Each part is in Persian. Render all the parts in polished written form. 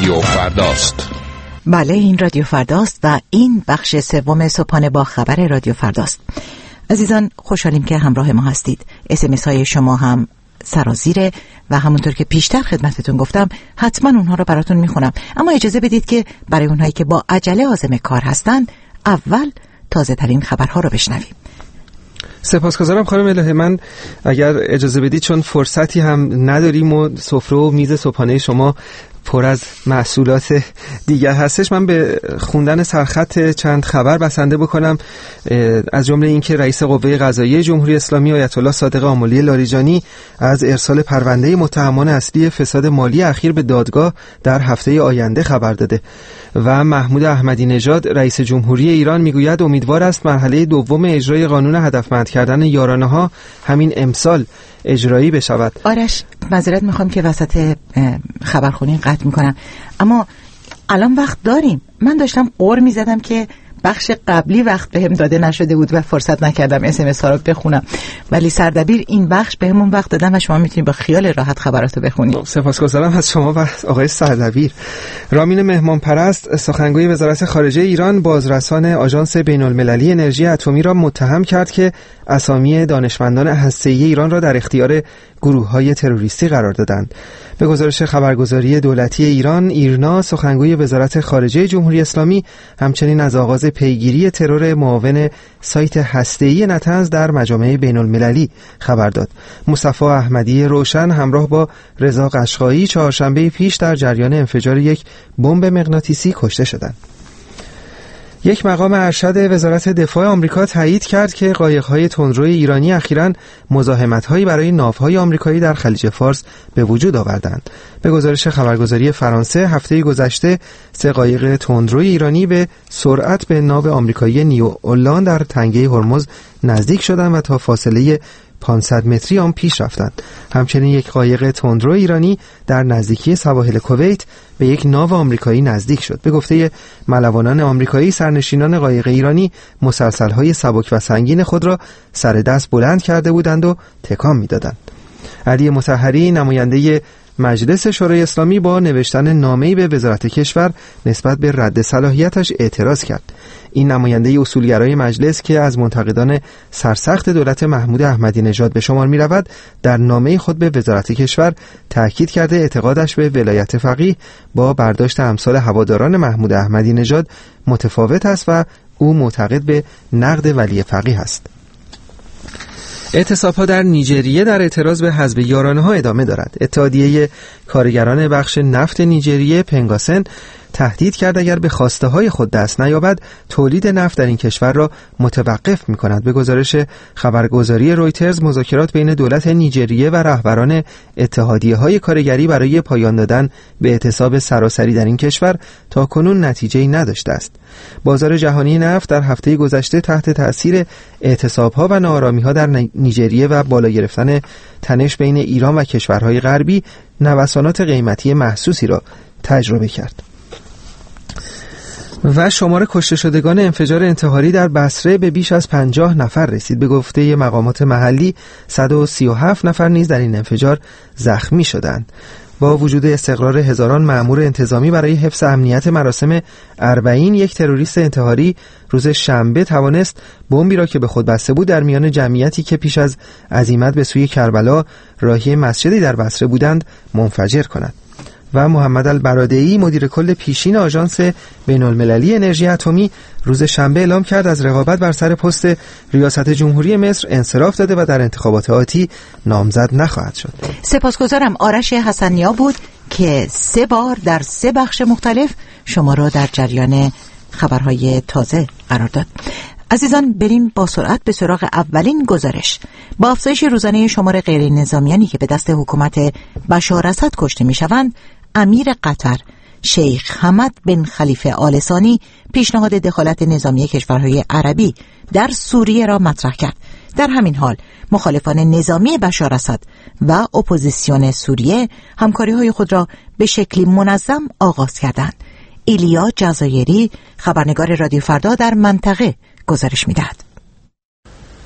رادیو فرداست. بله، این رادیو فرداست و این بخش سوم صبحانه با خبر رادیو فرداست. عزیزان، خوشحالیم که همراه ما هستید. SMS های شما هم سرازیره و همونطور که پیشتر خدمتتون گفتم حتما اونها رو براتون میخونم، اما اجازه بدید که برای اونهایی که با عجله عازم کار هستن اول تازه ترین خبرها رو بشنویم. سپاسگزارم خانم الهه. من اگر اجازه بدید چون فرصتی هم نداریم و سفره و میز صبحانه شما پر از محصولات دیگر هستش، من به خوندن سرخط چند خبر بسنده بکنم، از جمله اینکه رئیس قوه قضاییه جمهوری اسلامی آیت الله صادق آملی لاریجانی از ارسال پرونده متهمان اصلی فساد مالی اخیر به دادگاه در هفته آینده خبر داده و محمود احمدی نژاد رئیس جمهوری ایران میگوید امیدوار است مرحله دوم اجرای قانون هدفمند کردن یارانه‌ها همین امسال اجرایی بشود. آرش، معذرت میخوام که وسط خبرخونی قطع میکنم، اما الان وقت داریم. من داشتم قور میزدم که بخش قبلی وقت بهم داده نشده بود و فرصت نکردم SMS ها رو بخونم، ولی سردبیر این بخش بهمون وقت دادن و شما میتونید با خیال راحت خبراتو بخونید. سپاسگزارم از شما و آقای سردبیر. رامین مهمانپرست سخنگوی وزارت خارجه ایران بازرسان آژانس بین‌المللی انرژی اتمی را متهم کرد که اسامی دانشمندان هسته‌ای ایران را در اختیار گروه‌های تروریستی قرار دادند. به گزارش خبرگزاری دولتی ایران، ایرنا، سخنگوی وزارت خارجه جمهوری اسلامی همچنین از آغاز پیگیری ترور معاون سایت هسته‌ای نطنز در مجامع بین‌المللی خبر داد. مصطفی احمدی روشن همراه با رضا قشقایی چهارشنبه پیش در جریان انفجار یک بمب مغناطیسی کشته شدند. یک مقام ارشد وزارت دفاع آمریکا تایید کرد که قایق‌های تندروی ایرانی اخیراً مزاحمت‌هایی برای ناوهای آمریکایی در خلیج فارس به وجود آوردند. به گزارش خبرگزاری فرانسه، هفته گذشته 3 قایق تندروی ایرانی به سرعت به ناو آمریکایی نیو اولان در تنگه هرمز نزدیک شدند و تا فاصله 500 متری آن پیش رفتند. همچنین یک قایق تندرو ایرانی در نزدیکی سواحل کویت به یک ناو آمریکایی نزدیک شد. به گفته ملوانان آمریکایی، سرنشینان قایق ایرانی مسلسل‌های سبک و سنگین خود را سر دست بلند کرده بودند و تکان می‌دادند. علی مطهری، نماینده مجلس شورای اسلامی، با نوشتن نامه‌ای به وزارت کشور نسبت به رد صلاحیتش اعتراض کرد. این نماینده اصولگرای مجلس که از منتقدان سرسخت دولت محمود احمدی نژاد به شمار می‌رود، در نامه خود به وزارت کشور تاکید کرده اعتقادش به ولایت فقیه با برداشت امثال هواداران محمود احمدی نژاد متفاوت است و او معتقد به نقد ولی فقیه است. اعتصاب‌ها در نیجریه در اعتراض به حزب یارانه‌ها ادامه دارد. اتحادیه کارگران بخش نفت نیجریه پنگاسن تهدید کرد اگر به خواسته‌های خود دست نیابد تولید نفت در این کشور را متوقف می‌کند. به گزارش خبرگزاری رویترز، مذاکرات بین دولت نیجریه و رهبران اتحادیه‌های کارگری برای پایان دادن به اعتصاب سراسری در این کشور تاکنون نتیجه‌ای نداشته است. بازار جهانی نفت در هفته گذشته تحت تأثیر اعتصاب‌ها و ناآرامی‌ها در نیجریه و بالا گرفتن تنش بین ایران و کشورهای غربی نوسانات قیمتی محسوسی را تجربه کرد. و شمار کشته شدگان انفجار انتحاری در بصره به بیش از 50 نفر رسید. به گفته مقامات محلی 137 نفر نیز در این انفجار زخمی شدند. با وجود استقرار هزاران مأمور انتظامی برای حفظ امنیت مراسم 40، یک تروریست انتحاری روز شنبه توانست بمبی را که به خود بسته بود در میان جمعیتی که پیش از عزیمت به سوی کربلا راهی مسجدی در بصره بودند منفجر کند. و محمد البرادعی، مدیر کل پیشین آژانس بین‌المللی انرژی اتمی، روز شنبه اعلام کرد از رقابت بر سر پست ریاست جمهوری مصر انصراف داده و در انتخابات آتی نامزد نخواهد شد. سپاسگزارم. آرش حسنیا بود که 3 بار در 3 بخش مختلف شما را در جریان خبرهای تازه قرار داد. عزیزان، بریم با سرعت به سراغ اولین گزارش. با افزایش روزانه شمار غیر نظامیانی که به دست حکومت بشار اسد کشته می‌شوند، امیر قطر شیخ حمد بن خلیفه آل ثانی پیشنهاد دخالت نظامی کشورهای عربی در سوریه را مطرح کرد. در همین حال مخالفان نظامی بشار اسد و اپوزیسیون سوریه همکاری‌های خود را به شکلی منظم آغاز کردند. ایلیا جزایری، خبرنگار رادیو فردا در منطقه، گزارش می‌دهد.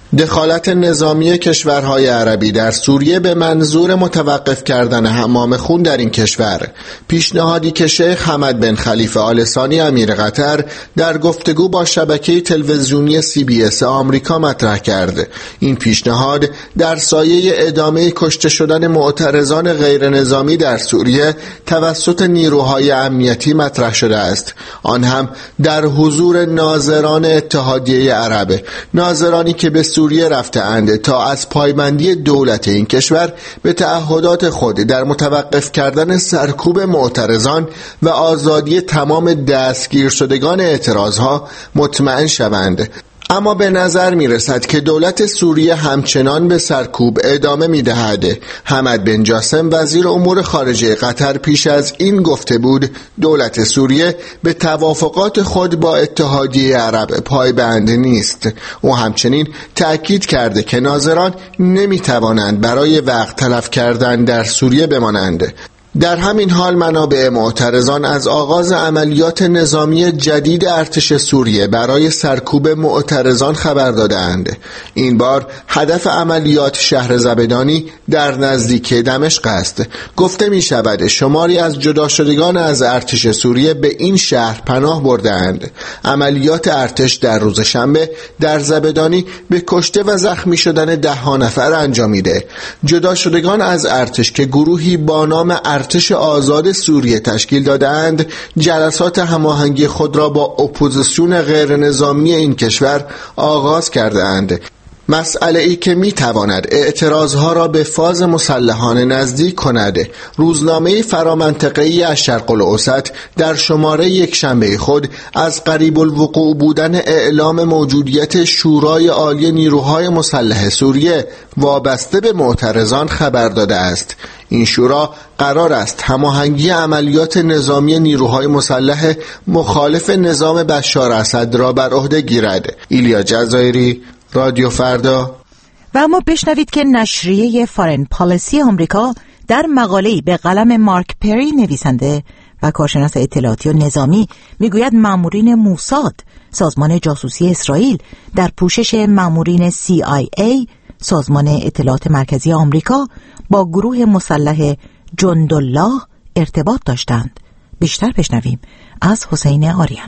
دخالت نظامی کشورهای عربی در سوریه به منظور متوقف کردن حمام خون در این کشور، پیشنهادی که شیخ حمد بن خلیفه آل ثانی امیر قطر در گفتگو با شبکه تلویزیونی CBS آمریکا مطرح کرد. این پیشنهاد در سایه ادامه کشته شدن معترضان غیر نظامی در سوریه توسط نیروهای امنیتی مطرح شده است، آن هم در حضور ناظران اتحادیه عرب، ناظرانی که به سوریه رفته‌اند تا از پایبندی دولت این کشور به تعهدات خود در متوقف کردن سرکوب معترضان و آزادی تمام دستگیر شدگان اعتراضها مطمئن شوند. اما به نظر می رسد که دولت سوریه همچنان به سرکوب ادامه می دهد. حمد بن جاسم وزیر امور خارجه قطر پیش از این گفته بود دولت سوریه به توافقات خود با اتحادیه عرب پایبند نیست. او همچنین تأکید کرده که ناظران نمی توانند برای وقت تلف کردن در سوریه بمانند. در همین حال منابع معترضان از آغاز عملیات نظامی جدید ارتش سوریه برای سرکوب معترضان خبر دادند. این بار هدف عملیات شهر زبدانی در نزدیکی دمشق است. گفته می شود شماری از جدا شدگان از ارتش سوریه به این شهر پناه بردند. عملیات ارتش در روز شنبه در زبدانی به کشته و زخمی شدن 10 نفر انجامیده. جدا شدگان از ارتش که گروهی با نام ارتش آزاد سوریه تشکیل دادند، جلسات هماهنگی خود را با اپوزیسیون غیر نظامی این کشور آغاز کردند. مسئله ای که می تواند اعتراضها را به فاز مسلحانه نزدیک کند. روزنامه فرامنطقه‌ای از شرق الاوسط در شماره یک شنبه خود از قریب الوقوع بودن اعلام موجودیت شورای عالی نیروهای مسلح سوریه وابسته به معترضان خبر داده است. این شورا قرار است هماهنگی عملیات نظامی نیروهای مسلح مخالف نظام بشار اسد را بر عهده گیرد. ایلیا جزایری، رادیو فردا. و اما بشنوید که نشریه فارن پالیسی آمریکا در مقاله‌ای به قلم مارک پری نویسنده و کارشناس اطلاعاتی و نظامی میگوید مامورین موساد، سازمان جاسوسی اسرائیل، در پوشش مامورین CIA، سازمان اطلاعات مرکزی آمریکا، با گروه مسلح جندالله ارتباط داشتند. بیشتر بشنویم از حسین آریان.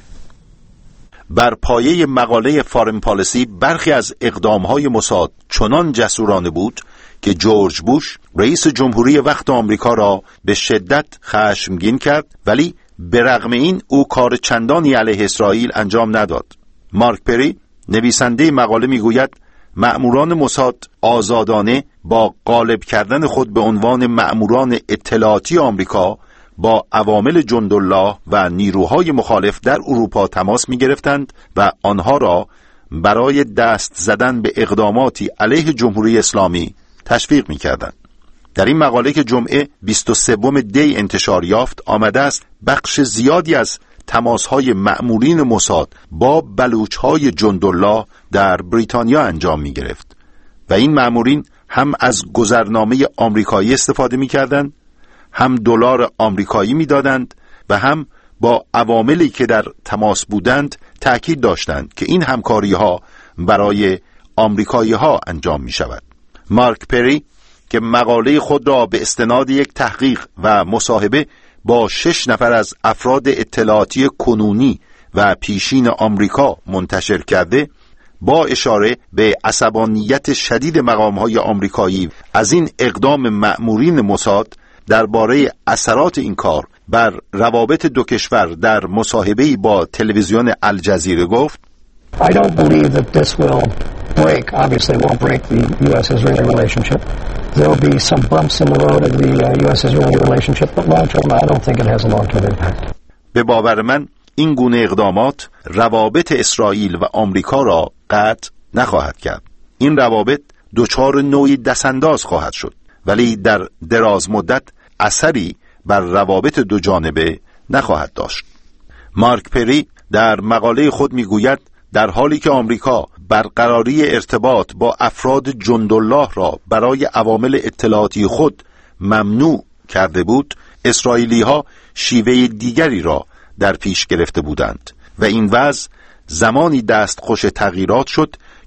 بر پایه مقاله فارن پالیسی برخی از اقدامهای موساد چنان جسورانه بود که جورج بوش رئیس جمهوری وقت آمریکا را به شدت خشمگین کرد، ولی به رغم این او کار چندانی علیه اسرائیل انجام نداد. مارک پری نویسنده مقاله میگوید مأموران موساد آزادانه با غالب کردن خود به عنوان مأموران اطلاعاتی آمریکا با عوامل جندالله و نیروهای مخالف در اروپا تماس می گرفتند و آنها را برای دست زدن به اقداماتی علیه جمهوری اسلامی تشویق می کردند. در این مقاله که جمعه 23 دی انتشار یافت آمده است بخش زیادی از تماس‌های مأمورین موساد با بلوچ‌های جندالله در بریتانیا انجام می گرفت و این مأمورین هم از گذرنامه آمریکایی استفاده می کردند، هم دلار آمریکایی میدادند و هم با عواملی که در تماس بودند تأکید داشتند که این همکاری ها برای آمریکایی ها انجام می شود. مارک پری که مقاله خود را به استناد یک تحقیق و مصاحبه با 6 نفر از افراد اطلاعاتی کنونی و پیشین آمریکا منتشر کرده، با اشاره به عصبانیت شدید مقام‌های آمریکایی از این اقدام مأمورین موساد درباره اثرات این کار بر روابط دو کشور در مصاحبه‌ای با تلویزیون الجزیره گفت I don't believe that this will break, obviously it won't break the US-Israeli relationship. There will be some bumps in the road of the US-Israeli relationship, but long term I don't think it has a long-term impact. به باور من این گونه اقدامات روابط اسرائیل و آمریکا را قطع نخواهد کرد. این روابط دچار نوعی دستانداز خواهد شد، ولی در دراز مدت اثری بر روابط دو جانبه نخواهد داشت. مارک پری در مقاله خود میگوید در حالی که آمریکا برقراری ارتباط با افراد جندالله را برای عوامل اطلاعاتی خود ممنوع کرده بود، اسرائیلی ها شیوه دیگری را در پیش گرفته بودند و این وضع زمانی دستخوش تغییرات شد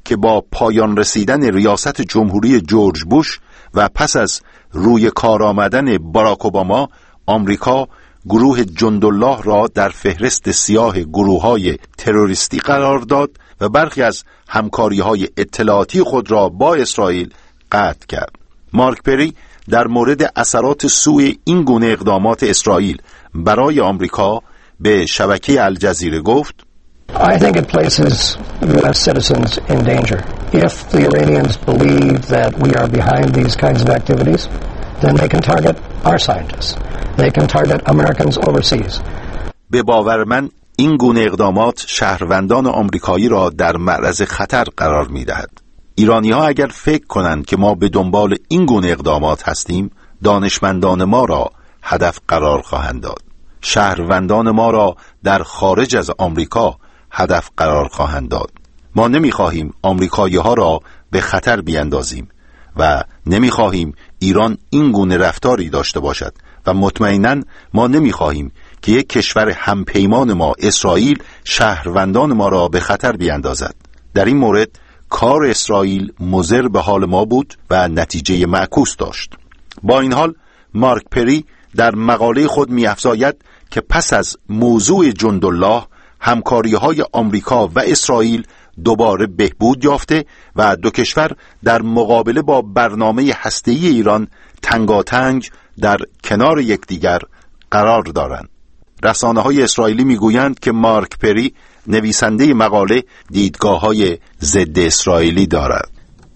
که با پایان رسیدن ریاست جمهوری جورج بوش و پس از روی کار آمدن باراک اوباما، آمریکا گروه جندالله را در فهرست سیاه گروه‌های تروریستی قرار داد و برخی از همکاری‌های اطلاعاتی خود را با اسرائیل قطع کرد. مارک پری در مورد اثرات سوء این گونه اقدامات اسرائیل برای آمریکا به شبکه الجزیره گفت: I think it places U.S. citizens in danger. If the Iranians believe that we are behind these kinds of activities, then they can target our scientists. They can target Americans overseas. به باور من این گونه اقدامات شهروندان آمریکایی را در معرض خطر قرار می‌دهد. ایرانی‌ها اگر فکر کنند که ما به دنبال این گونه اقدامات هستیم، دانشمندان ما را هدف قرار خواهند داد. شهروندان ما را در خارج از آمریکا هدف قرار خواهند داد. ما نمی‌خواهیم آمریکایی‌ها را به خطر بیاندازیم و نمی‌خواهیم ایران این گونه رفتاری داشته باشد و مطمئناً ما نمی‌خواهیم که یک کشور همپیمان ما اسرائیل شهروندان ما را به خطر بیاندازد. در این مورد کار اسرائیل مضر به حال ما بود و نتیجه معکوس داشت. با این حال مارک پری در مقاله خود می‌افزاید که پس از موضوع جندالله همکاری‌های آمریکا و اسرائیل دوباره بهبود یافته و دو کشور در مقابله با برنامه هسته‌ای ایران تنگاتنگ در کنار یکدیگر قرار دارند. رسانه‌های اسرائیلی می‌گویند که مارک پری نویسنده مقاله دیدگاه‌های ضد اسرائیلی دارد.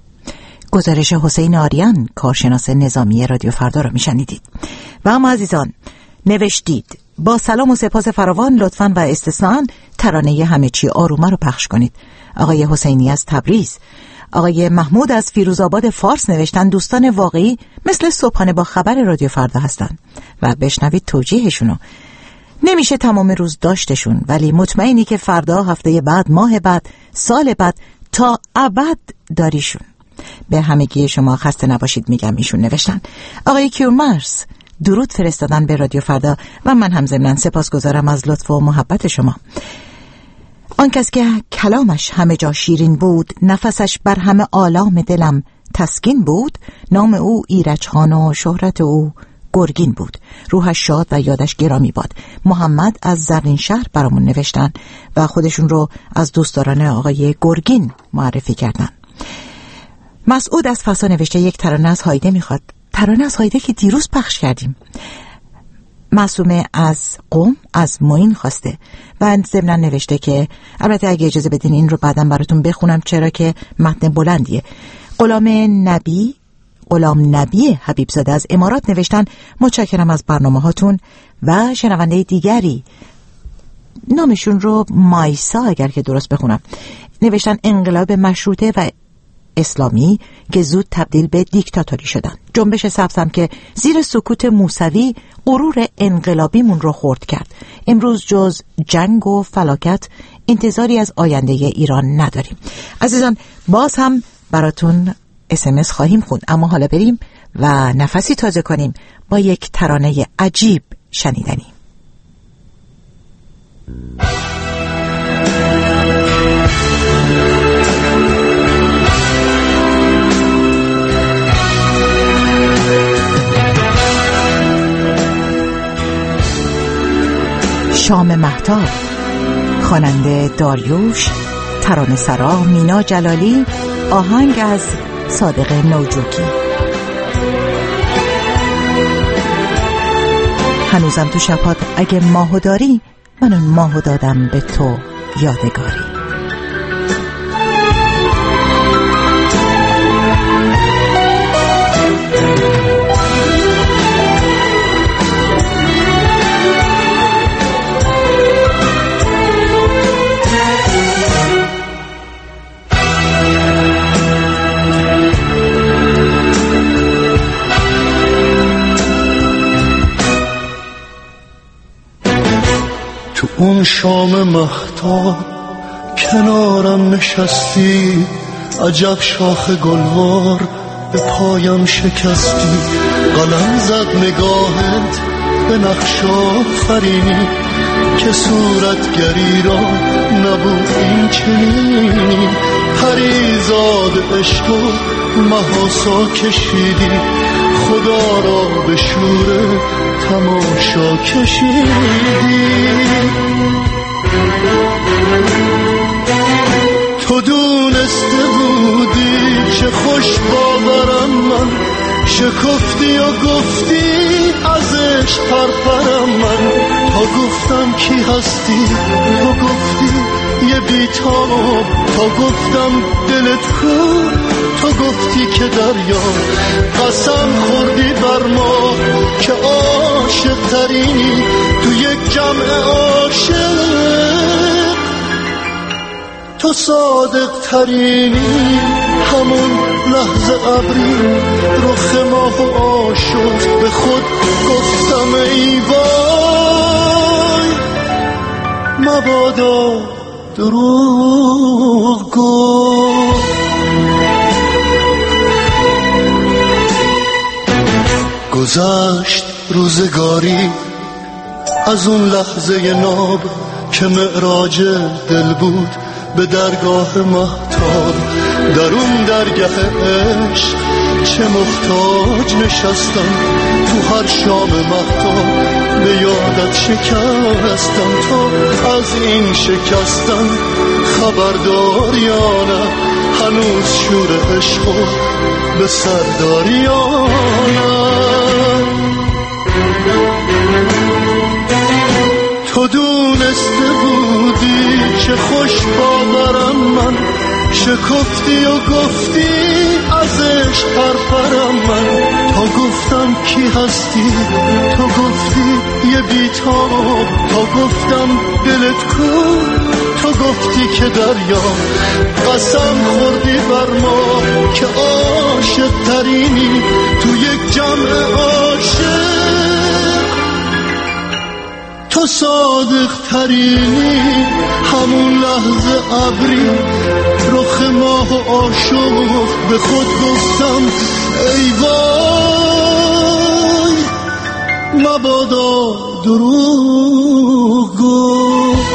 گزارش حسین آریان، کارشناس نظامی رادیو فردا را میشنیدید. و اما عزیزان، نوشتید: با سلام و سپاس فراوان، لطفاً و استثناءً ترانه همه چی آرومه رو پخش کنید. آقای حسینی از تبریز. آقای محمود از فیروزآباد فارس نوشتن: دوستان واقعی مثل صبحانه با خبر رادیو فردا هستن و بشنوید توجیهشونو. نمیشه تمام روز داشتشون، ولی مطمئنی که فردا، هفته بعد، ماه بعد، سال بعد تا ابد داریشون. به همگی شما خسته نباشید میگم ایشون نوشتن. آقای کیورمرس درود فرستادن به رادیو فردا و من هم ضمناً سپاسگزارم از لطف و محبت شما. آن کس که کلامش همه جا شیرین بود، نفسش بر همه آلام دلم تسکین بود، نام او ایرج خان و شهرت او گرگین بود، روحش شاد و یادش گرامی باد. محمد از زرین شهر برامون نوشتن و خودشون رو از دوستداران آقای گرگین معرفی کردن. مسعود از فسا نوشته: یک ترانه از هایده میخواد. ترانه از هایده که دیروز پخش کردیم. معصومه از قم از معین خواسته و ضمناً نوشته که البته اگه اجازه بدین این رو بعداً براتون بخونم چرا که متن بلندیه. غلام نبی حبیبزاده از امارات نوشتن: متشکرم از برنامه هاتون. و شنونده دیگری نامشون رو مایسا اگر که درست بخونم نوشتن: انقلاب مشروطه و اسلامی که زود تبدیل به دیکتاتوری شدن. جنبش سبزم که زیر سکوت موسوی غرور انقلابیمون رو خرد کرد. امروز جز جنگ و فلاکت انتظاری از آینده ایران نداریم. عزیزان، باز هم براتون SMS خواهیم خوند، اما حالا بریم و نفسی تازه کنیم با یک ترانه عجیب شنیدنی. شام مهتاب، خواننده داریوش، ترانه سرا مینا جلالی، آهنگ از صادق نوجوکی. هنوزم تو شبات اگه ماهو داری، من اون ماهو دادم به تو یادگاری. تو اون شام مهتاب کنارم نشستی، عجب شاخ گلوار به پایم شکستی، قلم زد نگاهت به نقش آفرینی، که صورتگری را نبود این چنین. پریزاد عشق و محاسا کشیدی، خدا را به شور تماشا کشیدی. تو دونسته بودی چه خوش باورم من، شکفتی و گفتی ازش پرپرم من. تا گفتم کی هستی تو گفتی یه بیتاب، تا گفتم دلت کو تو گفتی که دریا. قسم خوردی بر ما که عاشق ترینی تو یک جمع عاشق، تو صادق ترینی. همون لحظه ابری رخ ماه و آشفت، به خود گفتم ای وای مبادا دروغ گفت. گذشت روزگاری از اون لحظه ناب که معراج دل بود به درگاه مهتاب. در اون درگاه عشق چه محتاج نشستم، تو هر شام مهتاب به یادت شکستم. تا از این شکستم خبردار یا نه، هنوز شور عشق به سردار یا نه. تو دونسته بودی چه خوش باورم من، شکفتی و گفتی ازش پرپرم من. تا گفتم کی هستی تو گفتی یه بیتاب، تا گفتم دلت کو تو گفتی که دریا. قسم خوردی بر ما که عاشق ترینی تو یک جمع عاشق، تو صادق ترینی. همون لحظه ابری رخ ماه و آشفت، به خود گفتم ای وای مبادا دروغ گفت.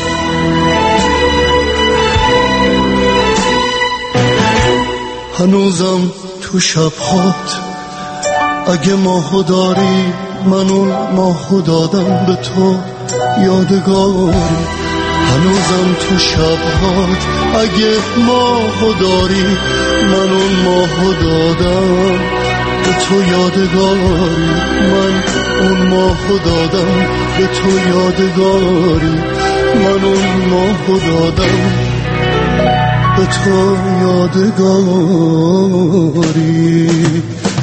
هنوزم تو شبهات اگه ماهو داری، من اون ماهو دادم به تو یادگاری. هنوزم تو شبهات اگه ماهو داری، من اون ماهو دادم به تو یادگاری. من اون ماهو دادم به تو یادگاری. من اون ماهو دادم به تو یادگاری.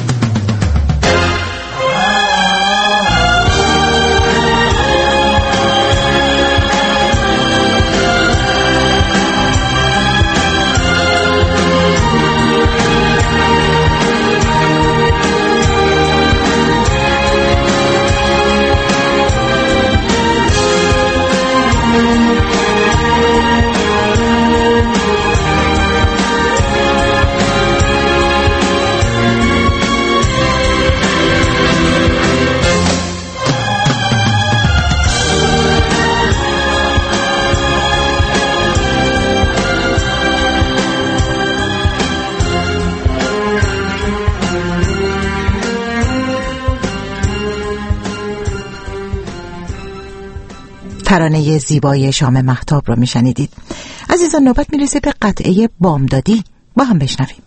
ترانه زیبای شام مهتاب رو میشنیدید. عزیزان نوبت میرسه به قطعه بامدادی، با هم بشنویم.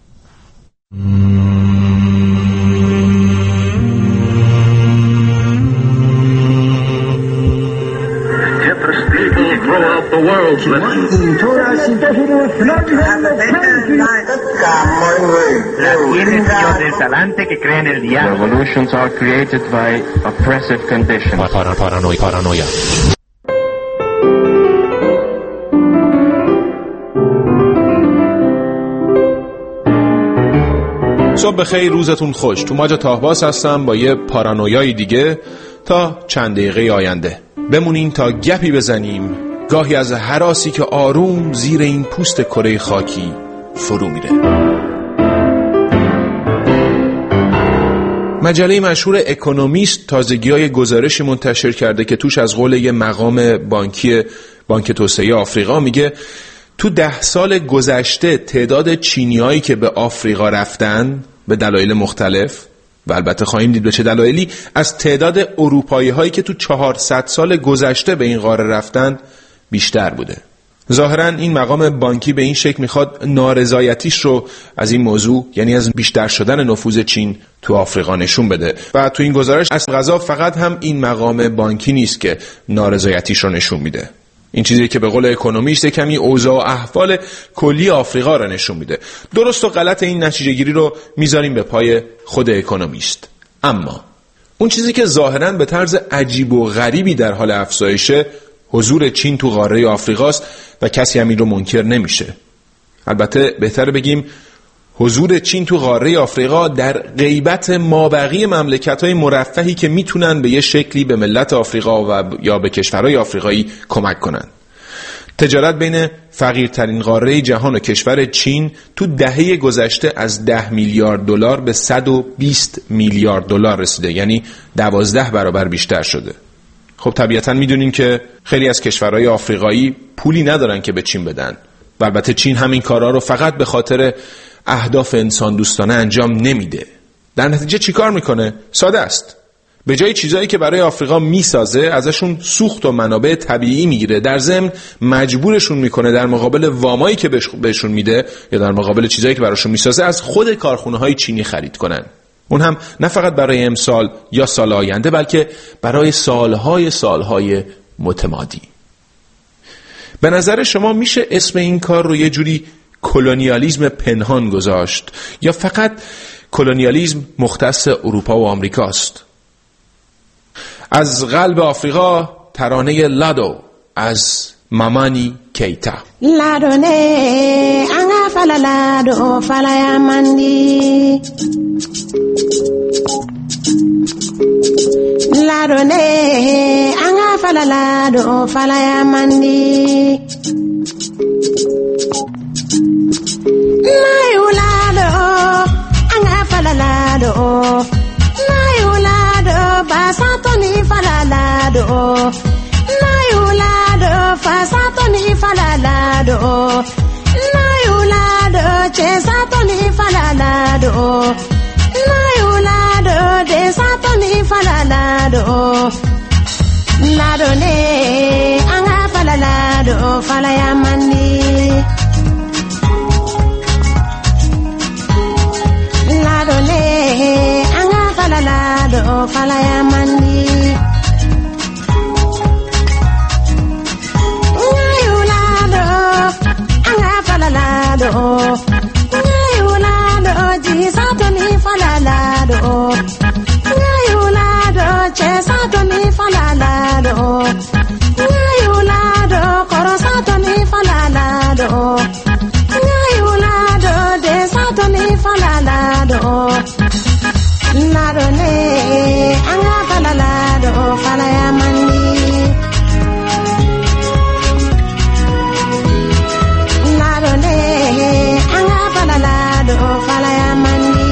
Revolutions are created by oppressive conditions. Paranoia. صبح بخیر، روزتون خوش. تو ماجا تاهباس هستم با یه پارانویای دیگه تا چند دقیقه آینده. بمونین تا گپی بزنیم، گاهی از هراسی که آروم زیر این پوست کره خاکی فرو میره. مجله مشهور اکونومیست تازگی‌های گزارشی منتشر کرده که توش از قول یه مقام بانک توسعه آفریقا میگه تو 10 سال گذشته تعداد چینیایی که به آفریقا رفتن به دلایل مختلف و البته خواهیم دید به چه دلایلی، از تعداد اروپایی هایی که تو 400 سال گذشته به این قاره رفتن بیشتر بوده. ظاهراً این مقام بانکی به این شکل میخواد نارضایتیش رو از این موضوع، یعنی از بیشتر شدن نفوذ چین تو آفریقا نشون بده. و تو این گزارش از قضا فقط هم این مقام بانکی نیست که نارضایتیش رو نشون میده. این چیزی که به قول اکونومیست کمی اوضاع و احوال کلی آفریقا رو نشون میده. درست و غلط این نتیجه گیری رو میذاریم به پای خود اکونومیست. اما اون چیزی که ظاهراً به طرز عجیب و غریبی در حال افزایشه حضور چین تو قاره آفریقاست و کسی هم این رو منکر نمیشه. البته بهتره بگیم حضور چین تو قاره آفریقا در غیبت مابقی مملکت‌های مرفهی که میتونن به یه شکلی به ملت آفریقا و یا به کشورهای آفریقایی کمک کنن. تجارت بین فقیرترین قاره جهان و کشور چین تو دهه گذشته از 10 میلیارد دلار به 120 میلیارد دلار رسیده، یعنی 12 برابر بیشتر شده. خب طبیعتاً میدونیم که خیلی از کشورهای آفریقایی پولی ندارن که به چین بدن و البته چین همین کارا رو فقط به خاطر اهداف انسان دوستانه انجام نمیده. در نتیجه چیکار میکنه؟ ساده است. به جای چیزایی که برای آفریقا میسازه ازشون سوخت و منابع طبیعی میگیره، در ضمن مجبورشون میکنه در مقابل وامایی که بهشون میده یا در مقابل چیزایی که براشون میسازه از خود کارخونه‌های چینی خرید کنن. اون هم نه فقط برای امسال یا سال آینده بلکه برای سالهای متمادی. به نظر شما میشه اسم این کار رو یه جوری کلونیالیسم پنهان گذاشت یا فقط کلونیالیسم مختص اروپا و آمریکاست؟ از قلب آفریقا ترانه لادو از مامانی کیتا. لادونه انگا فلا لادو فلا یامندی، لادونه انگا فلا لادو فلا یامندی، نایو لادو انگا فلا لادو، نایو لادو باساتونی فلا لادو، نایو لادو فاساتونی فلا لادو، نایو لادو چساتونی فلا لادو، نایو لادو دساتونی فلا لادو، لادو نه انگا فلا لادو فلا یامندی، لادو نه انگا فلا لادو فلا یامندی، نایو لادو انگا فلا لادو، نایو لادو جیساتونی فلا لادو، نایو لادو چساتونی فلا لادو، نایو لادو قرصاتونی فلا لادو، نایو لادو دساتونی فلا لادو، لادو نه انگا فلا لادو فلا یامندی، لادو نه انگا فلا لادو فلا یامندی.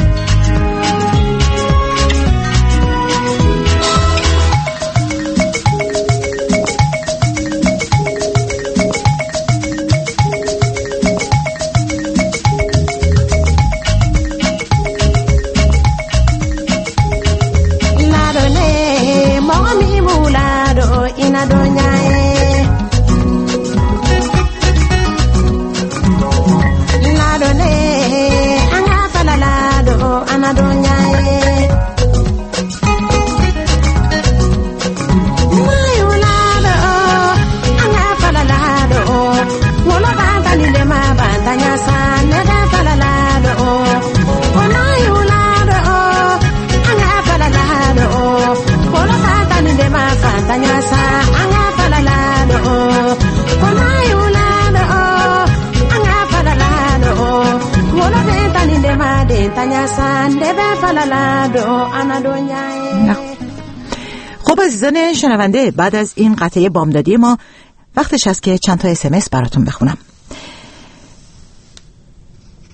خب عزیزان شنونده، بعد از این قطعه بامدادی ما وقتش هست که چند تا SMS براتون بخونم.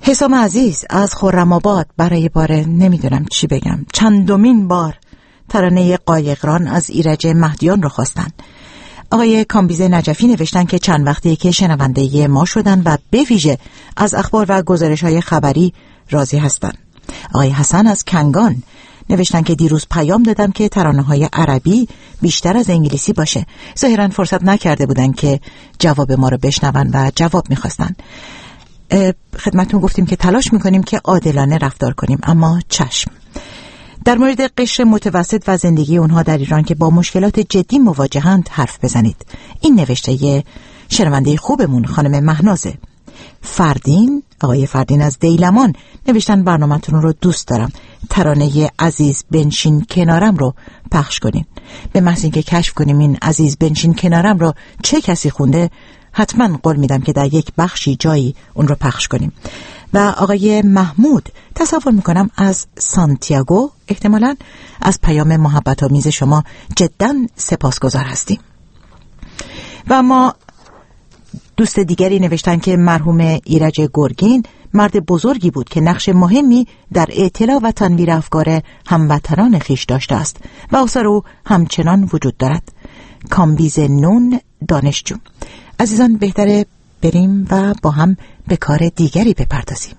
حسام عزیز از خرم‌آباد برای بار نمیدونم چی بگم چندمین بار ترانه قایقران از ایرج مهدیان رو خواستن. آقای کامبیز نجفی نوشتن که چند وقتیه که شنونده ما شدن و به ویژه از اخبار و گزارش‌های خبری راضی هستن. آقای حسن از کنگان نوشتن که دیروز پیام دادم که ترانه‌های عربی بیشتر از انگلیسی باشه. ظاهراً فرصت نکرده بودن که جواب ما رو بشنون و جواب می‌خواستن. خدمتتون گفتیم که تلاش می‌کنیم که عادلانه رفتار کنیم، اما چشم. در مورد قشر متوسط و زندگی اونها در ایران که با مشکلات جدی مواجهند حرف بزنید. این نوشته یه شنونده خوبمون خانم مهنازه. فردین، آقای فردین از دیلمان نوشتن برنامه‌تون رو دوست دارم، ترانه عزیز بنشین کنارم رو پخش کنین. به محض اینکه کشف کنیم این عزیز بنشین کنارم رو چه کسی خونده، حتما قول میدم که در یک بخشی جایی اون رو پخش کنیم. و آقای محمود تصور میکنم از سانتیاگو، احتمالاً از پیام محبت آمیز شما جداً سپاسگزار هستیم. و ما دوست دیگری نوشتن که مرحوم ایرج گرگین مرد بزرگی بود که نقش مهمی در اطلاع و تنویر افکار هموطنان خویش داشته است و آثار او همچنان وجود دارد. کامبیز نون دانشجو. عزیزان بهتره بریم و با هم به کار دیگری بپردازیم.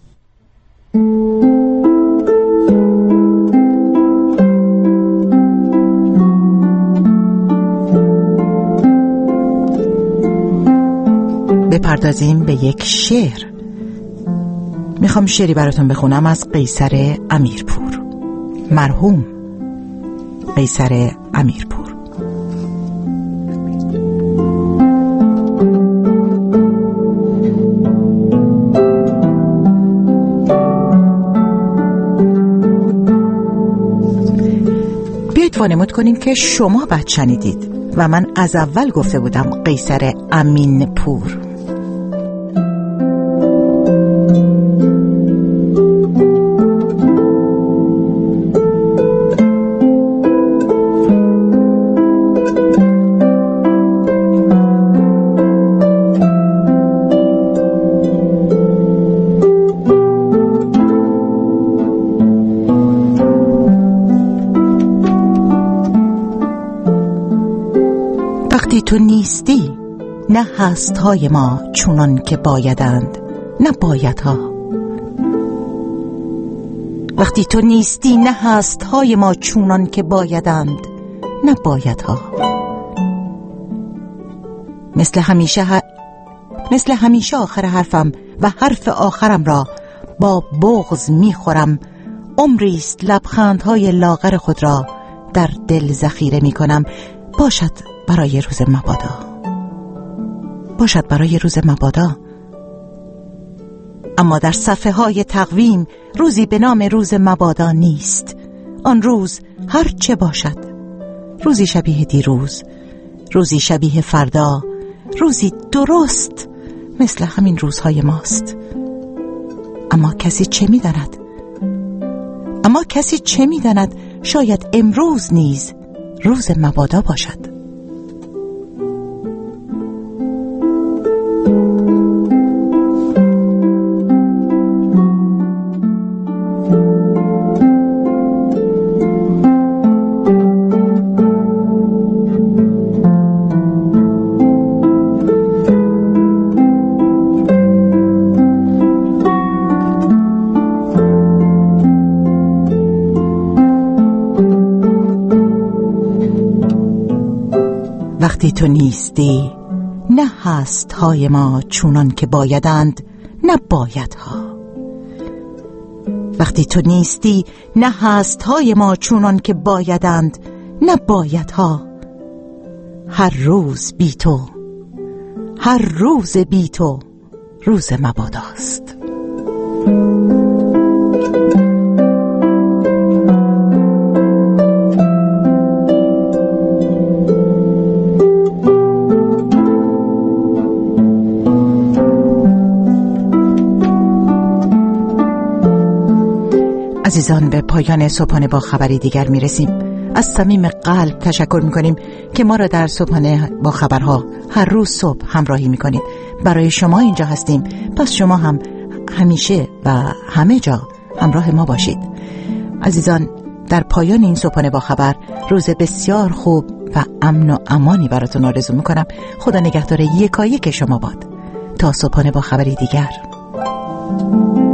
بپردازیم به یک شعر. میخوام شعری براتون بخونم از قیصر امیرپور، مرحوم قیصر امیرپور. وانمود کنیم که شما بد شنیدید و من از اول گفته بودم قیصر امین پور. وقتی تو نیستی نه هستهای ما چونان که بایدند نه بایدها. وقتی تو نیستی نه هستهای ما چونان که بایدند نه بایدها. مثل همیشه آخر حرفم و حرف آخرم را با بغض میخورم. عمریست لبخندهای لاغر خود را در دل ذخیره میکنم. باشد برای روز مبادا، باشد برای روز مبادا. اما در صفحه های تقویم روزی به نام روز مبادا نیست. آن روز هر چه باشد، روزی شبیه دیروز، روزی شبیه فردا، روزی درست مثل همین روزهای ماست. اما کسی چه می‌داند؟ اما کسی چه می‌داند شاید امروز نیز روز مبادا باشد. وقتی تو نیستی نه هستهای ما چونان که بایدند نه بایدها. وقتی تو نیستی نه هستهای ما چونان که بایدند نه بایدها. هر روز بی تو، هر روز بی تو روز مباداست. عزیزان به پایان صبحانه با خبری دیگر میرسیم. از صمیم قلب تشکر میکنیم که ما را در صبحانه با خبرها هر روز صبح همراهی میکنید. برای شما اینجا هستیم، پس شما هم همیشه و همه جا همراه ما باشید. عزیزان، در پایان این صبحانه با خبر روز بسیار خوب و امن و امانی براتون آرزو میکنم. خدا نگهدار یکایک شما باد. تا صبحانه با خبری دیگر.